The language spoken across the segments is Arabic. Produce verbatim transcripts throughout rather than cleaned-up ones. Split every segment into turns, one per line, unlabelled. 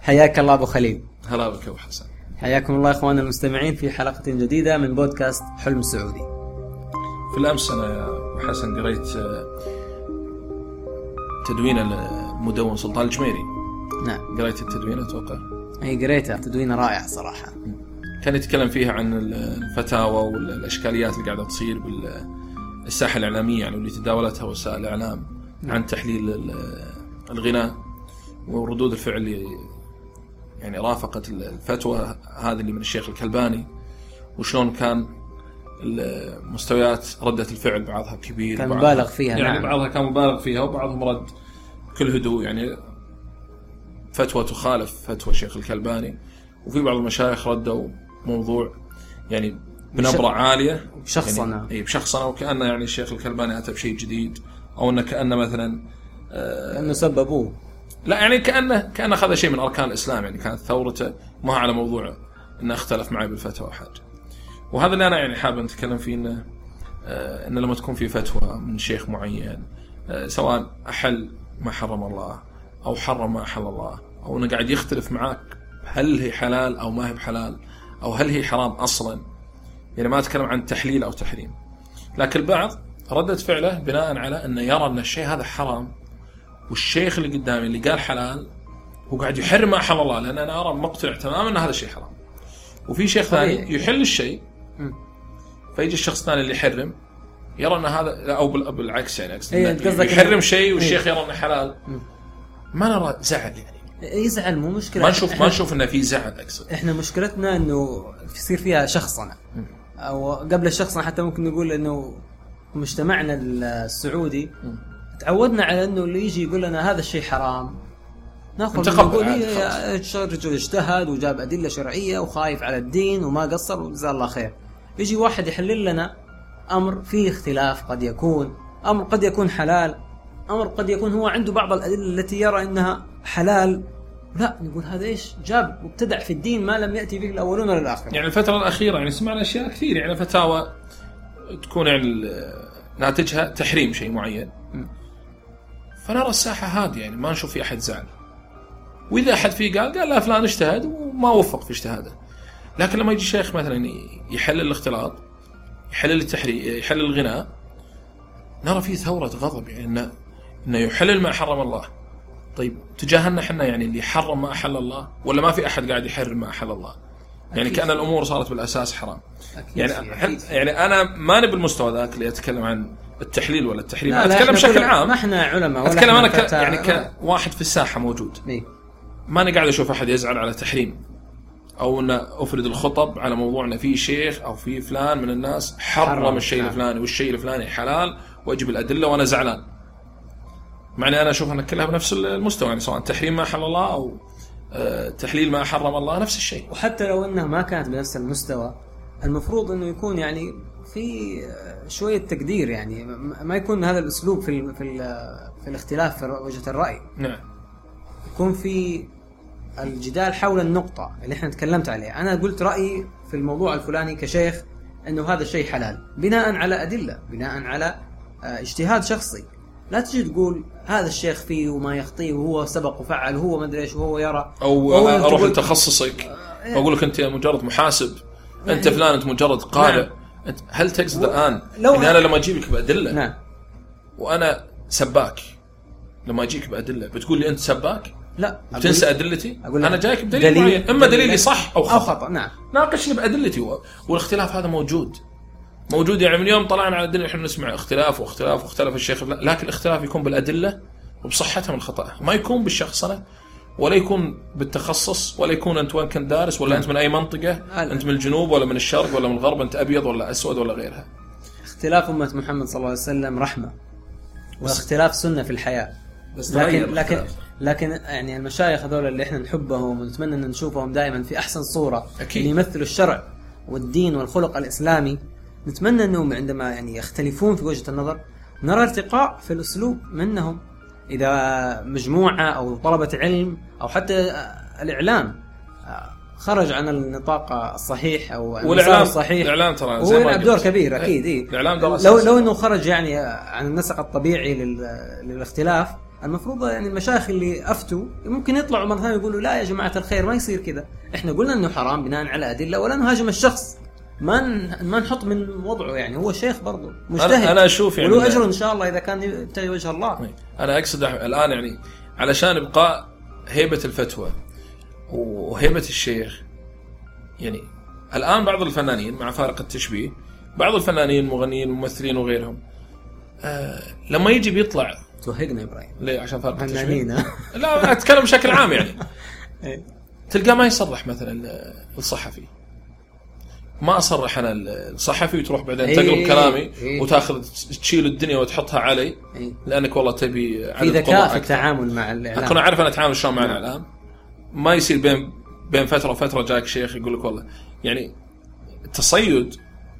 حياك الله أبو خليل.
هلا بك أبو حسن.
حياكم الله إخواننا المستمعين في حلقة جديدة من بودكاست حلم السعودي.
في الأمس أنا يا أبو حسن قريت تدوين المدون سلطان الجميري.
نعم
قريت التدوين أتوقع.
أي قريتها، تدوين رائع صراحة.
كان يتكلم فيها عن الفتاوى والأشكاليات اللي قاعدة تصير بالساحة الإعلامية يعني واللي تداولتها وسائل الإعلام عن تحليل الغناء وردود الفعل اللي يعني رافقت الفتوى هذه اللي من الشيخ الكلباني، وشلون كان المستويات ردة الفعل بعضها كبير
كان مبالغ فيها.
يعني
نعم.
بعضها كان مبالغ فيها وبعضهم رد كل هدوء، يعني فتوى تخالف فتوى الشيخ الكلباني، وفي بعض المشايخ ردوا موضوع يعني بنبرة عالية
بشخصنة
يعني بشخصنة وكأنه يعني الشيخ الكلباني أتى بشيء جديد، أو أنه كأنه مثلا آه
كأنه سببوه،
لا يعني كأنه كأنه أخذ شيء من أركان الإسلام، يعني كانت ثورته ما على موضوع إنه اختلف معي بالفتوى حاجة. وهذا اللي أنا يعني حابب نتكلم فيه، إنه آه إنه لما تكون في فتوى من شيخ معين آه سواء أحل ما حرم الله أو حرم ما أحل الله، أو إنه قاعد يختلف معك هل هي حلال أو ما هي بحلال أو هل هي حرام أصلا، يعني ما أتكلم عن تحليل أو تحريم، لكن البعض ردة فعله بناء على أنه يرى أن الشيء هذا حرام، والشيخ اللي قدامي اللي قال حلال هو قاعد يحرم ما أحل الله، لأن أنا أرى مقتنع تماما أن هذا الشيء حرام. وفي شيخ ثاني يحل الشيء فيجي الشخص الثاني اللي يحرم يرى أن هذا، أو بالعكس يعني يحرم شيء والشيخ يرى أنه حلال. ما نرى زعل يعني
يزعل، مو مشكلة،
ما نشوف ما نشوف إنه في زعل. أقصد
إحنا مشكلتنا إنه يصير فيها شخصنة، أو قبل الشخصنة حتى ممكن نقول إنه مجتمعنا السعودي تعودنا على إنه اللي يجي يقول لنا هذا الشيء حرام ناخذ نقول يا رجل اجتهد وجاب أدلة شرعية وخايف على الدين وما قصر وجزاه الله خير. يجي واحد يحلل لنا أمر فيه اختلاف، قد يكون أمر قد يكون حلال، أمر قد يكون هو عنده بعض الأدلة التي يرى إنها حلال، لا نقول هذا إيش جاب وابتدع في الدين ما لم يأتي به الأولون ولا الآخرون.
يعني الفترة الأخيرة يعني سمعنا أشياء كثير، يعني فتاوى تكون يعني ناتجها تحريم شيء معين، فنرى الساحة هذه يعني ما نشوف في أحد زعل، وإذا أحد فيه قال قال لا فلان اجتهد وما وفق في اجتهاده. لكن لما يجي شيخ مثلا يحلل الاختلاط، يحلل التحريم، يحلل الغناء، نرى فيه ثورة غضب، يعني إنه إنه يحلل ما حرم الله. طيب تجاهلنا حنا يعني اللي حرم ما أحل الله، ولا ما في أحد قاعد يحرم ما أحل الله؟ يعني كأن الأمور صارت بالأساس حرام. يعني يعني أنا ما نبي المستوى ذاك اللي أتكلم عن التحليل ولا التحريم، أنا أتكلم بشكل عام.
ما إحنا علماء ولا
أتكلم أنا ك... يعني كواحد في الساحة موجود،
مي.
ما أنا قاعد أشوف أحد يزعل على تحريم، أو أن أفرد الخطب على موضوعنا في شيخ أو في فلان من الناس حرم الشيء نعم. الفلاني والشيء الفلاني حلال وأجيب الأدلة وأنا زعلان. معني أنا أشوف أن كلها بنفس المستوى، يعني سواء تحريم ما حل الله أو تحليل ما حرم الله نفس الشيء.
وحتى لو أنها ما كانت بنفس المستوى، المفروض أنه يكون يعني في شوية تقدير، يعني ما يكون هذا الأسلوب في ال في ال في الاختلاف في وجهة الرأي.
نعم.
يكون في الجدال حول النقطة اللي احنا تكلمت عليها. أنا قلت رأيي في الموضوع الفلاني كشيخ أنه هذا الشيء حلال بناء على أدلة، بناء على اجتهاد شخصي. لا تجي تقول هذا الشيخ فيه وما يخطيه وهو سبق وفعل وهو ما ادري ايش وهو يرى،
او اروح لتخصصك واقول لك انت مجرد محاسب، انت فلان انت مجرد قارئ. نعم. انت هل تقصد و... الان ان انا لما اجيبك بادله
نعم.
وانا سباك، لما اجيك بادله بتقول لي انت سباك؟
لا،
بتنسى ادلتي. انا جايك بدليل معين، اما دليلي صح او خطا,
أو خطأ. نعم.
ناقشني بادلتي، والاختلاف هذا موجود موجود يعني من يوم طلعنا على الدنيا احنا نسمع اختلاف واختلاف واختلف الشيخ، لكن الاختلاف يكون بالأدلة وبصحتها من خطأها، ما يكون بالشخصنة ولا يكون بالتخصص ولا يكون أنت وين كنت دارس ولا أنت من أي منطقة، أنت من الجنوب ولا من الشرق ولا من الغرب، أنت أبيض ولا أسود ولا غيرها.
اختلاف أمة محمد صلى الله عليه وسلم رحمة، واختلاف سنة في الحياة. لكن لكن لكن يعني المشايخ هذول اللي احنا نحبهم ونتمنى ان نشوفهم دائما في أحسن صورة، اللي يمثلوا الشرع والدين والخلق الإسلامي، نتمنى أنهم عندما يعني يختلفون في وجهة النظر نرى ارتقاء في الأسلوب منهم. إذا مجموعة أو طلبة علم أو حتى الإعلام خرج عن النطاق الصحيح أو المسار الصحيح،
الإعلام ترى
هو يلعب دور كبير أكيد. إيه؟
الإعلام دور
لو لو إنه خرج يعني عن النسق الطبيعي للاختلاف المفروض يعني المشايخ اللي افتوا ممكن يطلعوا مره ثانيه يقولوا لا يا جماعه الخير ما يصير كذا، احنا قلنا انه حرام بناء على ادله ولا نهاجم الشخص، ما ما نحط من وضعه، يعني هو شيخ برضه مجتهد.
انا اشوف يعني
ولو اجر ان شاء الله اذا كان يبتغي وجه الله.
انا اقصد الان يعني علشان ابقاء هيبه الفتوى وهيبه الشيخ. يعني الان بعض الفنانين مع فارق التشبيه، بعض الفنانين المغنيين والممثلين وغيرهم آه لما يجي بيطلع
توهقنا ابراهيم
ليه عشان فارق التشبيه. لا اتكلم بشكل عام يعني تلقاه ما يصرح مثلا الصحفي، ما أصرح أنا الصحفي وتروح بعدين
إيه
تقلب كلامي
إيه
وتاخذ تشيل الدنيا وتحطها علي
إيه
لأنك والله تبي
في ذكاء في التعامل مع الإعلام.
أكون أعرف أنا أتعامل شلون مع الإعلام، ما يصير بين بين فترة وفترة جاك شيخ يقول لك والله يعني التصيد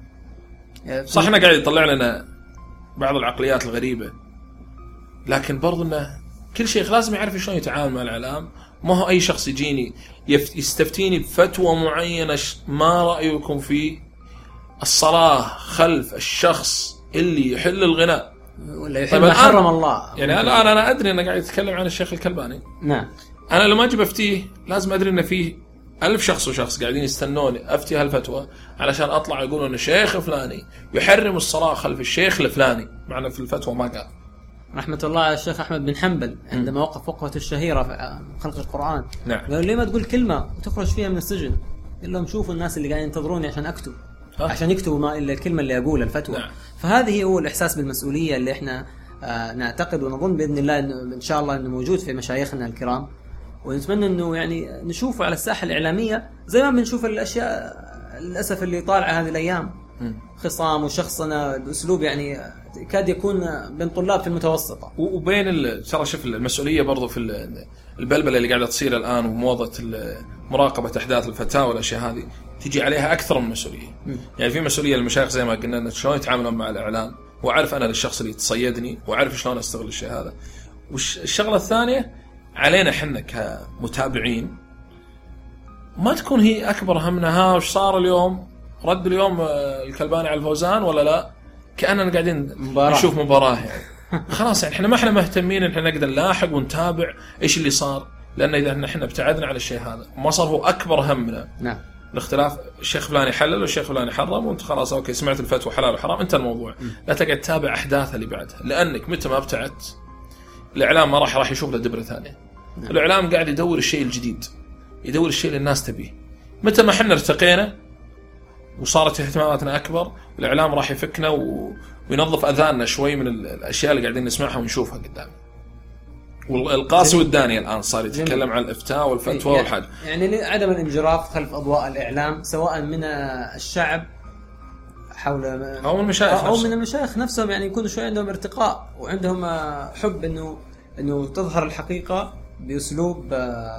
صح إنه قاعد يطلع لنا بعض العقليات الغريبة، لكن برضو إنه كل شيخ لازم يعرف شلون يتعامل مع الإعلام. ما هو أي شخص يجيني يستفتيني بفتوى معينة ما رأيكم في الصلاة خلف الشخص اللي يحل الغناء
ولا يحل ما حرم الله.
يعني الآن أنا أدري أنا قاعد أتكلم عن الشيخ الكلباني.
نعم.
أنا لما أجي بفتيه لازم أدري إن فيه ألف شخص وشخص قاعدين يستنوني أفتي هالفتوى علشان أطلع يقولون إن الشيخ فلاني يحرم الصلاة خلف الشيخ الفلاني، معنا في الفتوى ما قال.
رحمة الله على الشيخ أحمد بن حنبل عندما وقف وقفته الشهيرة في خلق القرآن.
نعم.
قالوا ليه ما تقول كلمة وتخرج فيها من السجن؟ قال لهم شوفوا الناس اللي قاعدين ينتظروني عشان أكتب أه؟ عشان يكتبوا ما إلا الكلمة اللي أقولها الفتوى. نعم. فهذه هو الإحساس بالمسؤولية اللي إحنا آه نعتقد ونظن بإذن الله إنه إن شاء الله إنه موجود في مشايخنا الكرام، ونتمنى إنه يعني نشوفه على الساحة الإعلامية زي ما بنشوف الأشياء للأسف اللي طالعة هذه الأيام، خصام وشخصنة بأسلوب يعني كاد يكون بين طلاب في المتوسطة
وبين ترى شوف المسؤولية برضو في البلبلة اللي قاعدة تصير الآن وموضة مراقبة أحداث الفتاوى والأشياء هذه تيجي عليها أكثر من مسؤولية. م. يعني في مسؤولية للمشايخ زي ما قلنا شلون يتعاملون مع الإعلام، وأعرف أنا للشخص اللي تصيدني وأعرف شلون أستغل الشيء هذا. والشغلة الثانية علينا حنا كمتابعين ما تكون هي أكبر همنا ها وش صار اليوم، رد اليوم الكلباني على الفوزان ولا لا، كأننا قاعدين مباراة. نشوف مباراة يعني. خلاص يعني احنا ما احنا مهتمين ان احنا نقدر نلاحق ونتابع ايش اللي صار، لان اذا احنا ابتعدنا على الشيء هذا ما صار هو اكبر همنا.
نعم.
الاختلاف الشيخ فلاني حلل والشيخ فلاني حرم وانت خلاص اوكي سمعت الفتوى حلال وحرام انت الموضوع. م. لا تقعد تتابع احداثها اللي بعدها، لانك متى ما ابتعدت الاعلام ما راح راح يشوف له دبره ثانيه. نعم. الاعلام قاعد يدور الشيء الجديد، يدور الشيء اللي الناس تبيه. متى ما احنا ارتقينا وصارت اهتماماتنا أكبر الإعلام راح يفكنا و... وينظف أذاننا شوي من الأشياء اللي قاعدين نسمعها ونشوفها قدام. والقاسي والداني الآن صار يتكلم عن الإفتاء والفتوى
يعني
والحاجة.
يعني عدم الانجراف خلف أضواء الإعلام سواء من الشعب حول
أو من المشايخ
أو من المشايخ نفسهم، يعني يكونوا شوي عندهم ارتقاء وعندهم حب إنه إنه تظهر الحقيقة بأسلوب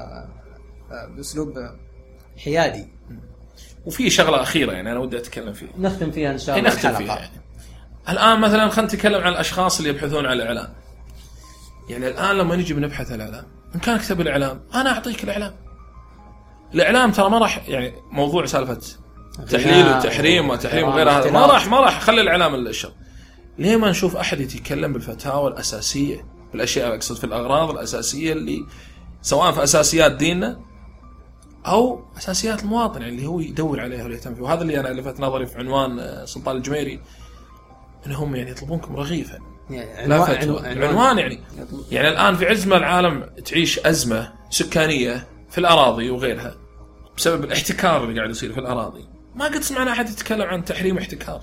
بأسلوب حيادي.
وفي شغلة أخيرة يعني أنا ودي أتكلم فيها
نختم فيها إن شاء الله
نختم فيها يعني. الآن مثلا خلينا نتكلم عن الأشخاص اللي يبحثون عن الإعلام. يعني الآن لما نجي بنبحث عن الإعلام إن كان كتب الإعلام أنا أعطيك الإعلام. الإعلام ترى ما راح يعني موضوع سالفة تحليل وتحريم وتحريم وغير هذا ما راح ما راح خلي الإعلام الشر. ليه ما نشوف أحد يتكلم بالفتاوى الأساسية بالأشياء أقصد في الأغراض الأساسية اللي سواء في أساسيات ديننا أو أساسيات المواطن اللي هو يدور عليها ويهتم فيها. وهذا اللي أنا لفت نظري في عنوان سلطان الجميري أنهم يعني يطلبونكم رغيفا
يعني
لا فتوى. عنوان يعني يعني الآن في عز ما العالم تعيش أزمة سكانية في الأراضي وغيرها بسبب الاحتكار اللي قاعد يصير في الأراضي، ما قد سمعنا أحد يتكلم عن تحريم احتكار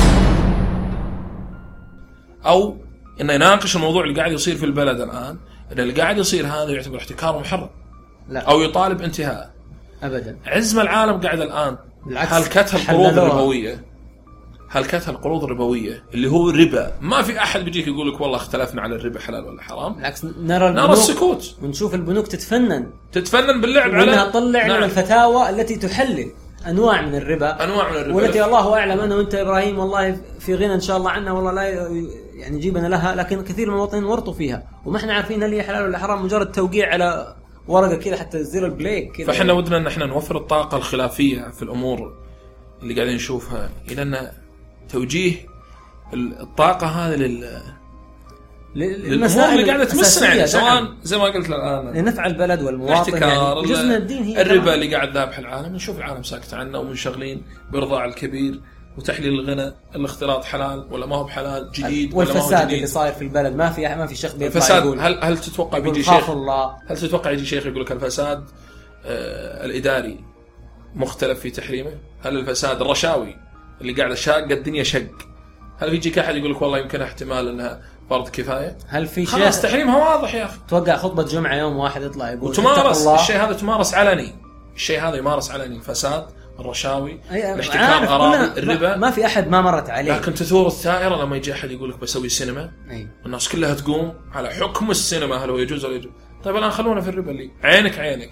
أو إنه يناقش الموضوع اللي قاعد يصير في البلد الآن، إن اللي قاعد يصير هذا يعتبر احتكار محرم لا. أو يطالب انتهاء
أبدا.
عز ما العالم قاعد الآن هلكتها القروض الربوية هلكتها القروض الربوية اللي هو الربا. ما في أحد بيجيك يقول لك والله اختلفنا على الربا حلال ولا حرام.
بالعكس نرى,
نرى السكوت
ونشوف البنوك تتفنن
تتفنن باللعب على
انها تطلع نعم. الفتاوى التي تحلل انواع من الربا
انواع من الربا
والتي الله اعلم انا وانت ابراهيم والله في غنى ان شاء الله عنها والله لا يعني جيبنا لها، لكن كثير من المواطنين ورطوا فيها وما احنا عارفين هل هي حلال ولا حرام، مجرد توقيع على ورقه كذا حتى زر البليك كذا.
فاحنا ودنا ان احنا نوفر الطاقه الخلافيه في الامور اللي قاعدين نشوفها الى ان توجيه الطاقه هذه لل للأمور اللي قاعدة تمسنا يعني، سواء زي ما قلت الآن
لنفع البلد والمواطن يعني جزء من الدين. هي
الربا اللي قاعد ذابح العالم، نشوف العالم ساكت عنه ومنشغلين برضاع الكبير وتحليل الغنى، الاختلاط حلال ولا ما هو بحلال، جديد ولا ما هو جديد،
والفساد اللي صاير في البلد ما في ما في شيخ بيطلع
الفساد.
يقول
هل هل تتوقع بيجي شيخ الله. هل تتوقع يجي شيخ يقول لك الفساد آه الإداري مختلف في تحريمه؟ هل الفساد الرشاوي اللي قاعد شاق الدنيا شق، هل يجيك أحد يقول لك والله يمكن احتمال أنها فرض كفاية؟
هل في شيء
خلاص تحريمها واضح يا أخي.
توقع خطبة جمعة يوم واحد يطلع يقول
وتمارس الشيء هذا، تمارس علني، الشيء هذا يمارس علني، الفساد، الرشاوي، الاحتكار، غرابي، الربا،
ما في أحد ما مرت عليه.
لكن تثور الثائرة لما يجي أحد يقول لك بسوي سينما،
أي.
الناس كلها تقوم على حكم السينما هل هو يجوز ولا يجوز. طيب الآن خلونا في الربا اللي عينك عينك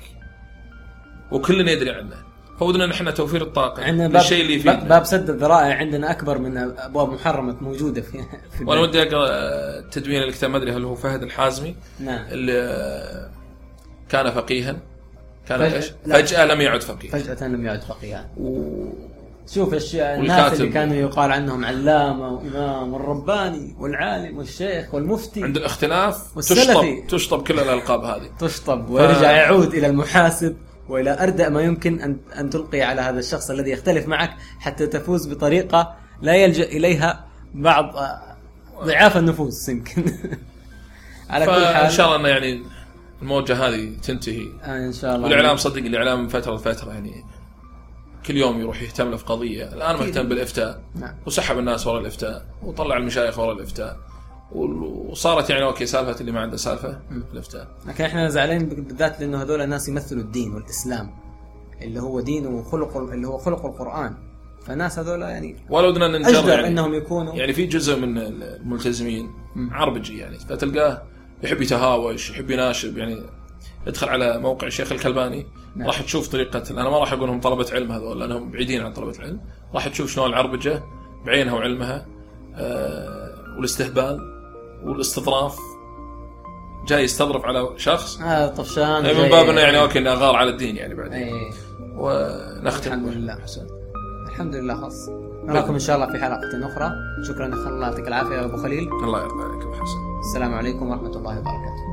وكلنا يدري عنه، فودنا نحن توفير الطاقة للشيء اللي فيه.
باب سد الذرائع عندنا أكبر من أبواب محرمة موجودة في, في
وأنا ودي أقرأ تدوين الكتاب، ما أدري هل هو فهد الحازمي.
نعم.
اللي كان فقيها كان فجأة, فجأة لم يعد فقيها
فجأة لم يعد فقيها
و...
شوف الشيء الناس اللي كانوا يقال عنهم علامة وإمام والرباني والعالم والشيخ والمفتي،
عند الاختلاف تشطب تشطب كل الألقاب هذه
تشطب ويرجع ف... يعود إلى المحاسب وإلى أردأ ما يمكن أن أن تلقي على هذا الشخص الذي يختلف معك حتى تفوز بطريقة لا يلجأ إليها بعض ضعاف النفوس يمكن. على كل حال
إن شاء الله أن يعني الموجة هذه تنتهي
آه إن شاء الله.
والإعلام صدق الإعلام من فترة لفترة يعني كل يوم يروح يهتم له في قضية. الآن مهتم بالإفتاء،
نعم.
وسحب الناس وراء الإفتاء وطلع المشايخ وراء الإفتاء، وصارت يعني أوكي سالفة اللي ما عنده سالفة الإفتاء.
لكن إحنا زعلانين بالذات لأنه هذول الناس يمثلوا الدين والإسلام اللي هو دين وخلق اللي هو خلق القرآن، فالناس هذول يعني
ولو بدنا ننجر يعني
إنهم يكونوا
يعني في جزء من الملتزمين عربجي يعني، فتلقاه يحب يتهاوش يحب يناشب يعني. ادخل على موقع الشيخ الكلباني، نعم. راح تشوف طريقة، أنا ما راح أقولهم طلبة علم هذول لأنهم بعيدين عن طلبة العلم، راح تشوف شلون العربجة بعينها وعلمها آه والاستهبال والاستظراف، جاي يستظرف على شخص
آه طفشان
من باب انه يعني اوكي اني اغار على الدين يعني بعدين.
أيه.
ونختم
الحمد لله حسن. الحمد لله خاص. نراكم ان شاء الله في حلقة اخرى. شكرا، الله يعطيك العافية يا ابو خليل.
الله يرضى عليك ابو حسن.
السلام عليكم ورحمة الله وبركاته.